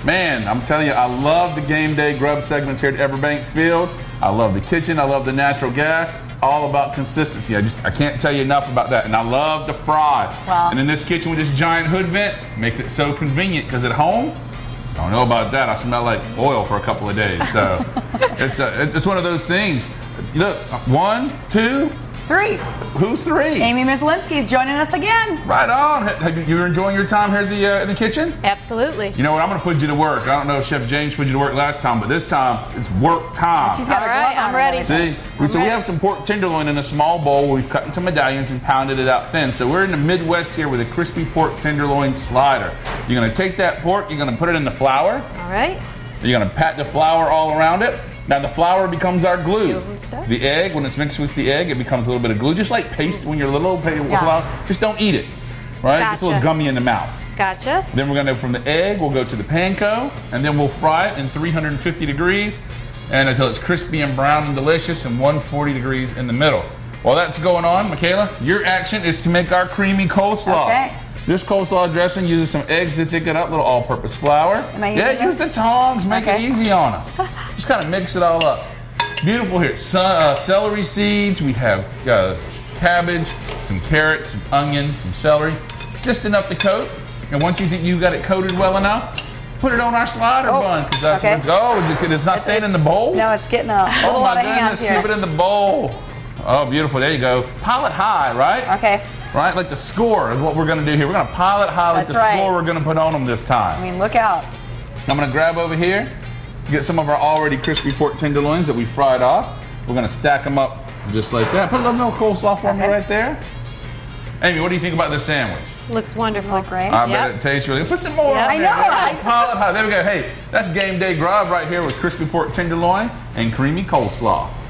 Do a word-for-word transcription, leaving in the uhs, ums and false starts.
Man, I'm telling you, I love the game day grub segments here at Everbank Field. I love the kitchen. I love the natural gas. All about consistency. I just I can't tell you enough about that. And I love to fry. Wow. And in this kitchen with this giant hood vent, makes it so convenient because at home, I don't know about that. I smell like oil for a couple of days. So it's a, it's one of those things. Look, one, two, Three. Who's three? Amy Myslinski is joining us again. Right on. Have you, you're enjoying your time here at the uh, in the kitchen? Absolutely. You know what? I'm going to put you to work. I don't know if Chef James put you to work last time, but this time it's work time. She's got All her right, glove on I'm ready. and See, everything. we, I'm so we ready. have some pork tenderloin in a small bowl. We've cut into medallions and pounded it out thin. So we're in the Midwest here with a crispy pork tenderloin slider. You're going to take that pork, you're going to put it in the flour. All right. You're going to pat the flour all around it. Now the flour becomes our glue. Silver stuff. The egg, when it's mixed with the egg, it becomes a little bit of glue, just like paste when you're little. With Yeah. flour. Just don't eat it, right? Just a little Gotcha. gummy in the mouth. Gotcha. Then we're going to, from the egg, we'll go to the panko, and then we'll fry it in three hundred fifty degrees, and until it's crispy and brown and delicious, and one hundred forty degrees in the middle. While that's going on, Michaela, your action is to make our creamy coleslaw. Okay. This coleslaw dressing uses some eggs to thicken it up, little all-purpose flour. Am I yeah, using use the this? tongs, make Okay. it easy on us. Just kind of mix it all up. Beautiful here. So, uh, celery seeds, we have uh, cabbage, some carrots, some onion, some celery. Just enough to coat. And once you think you got it coated well enough, put it on our slider Oh, bun. Because that's okay. what it's, oh, is it, it's not staying in the bowl? No, it's getting a whole Oh lot my of hands goodness, here. keep it in the bowl. Oh, beautiful. There you go. Pile it high, right? Okay. Right? Like the score is what we're going to do here. We're going to pile it high like That's the right. score we're going to put on them this time. I mean, look out. I'm going to grab over here, get some of our already crispy pork tenderloins that we fried off. We're going to stack them up just like that. Put a little more coleslaw for me Okay. right there. Amy, what do you think about this sandwich? Looks wonderful. Look great. I Yep. bet it tastes really good. Put some more Yeah. on I there. know, There we I- go. Pile it high. There we go. Hey, that's game day grub right here with crispy pork tenderloin and creamy coleslaw.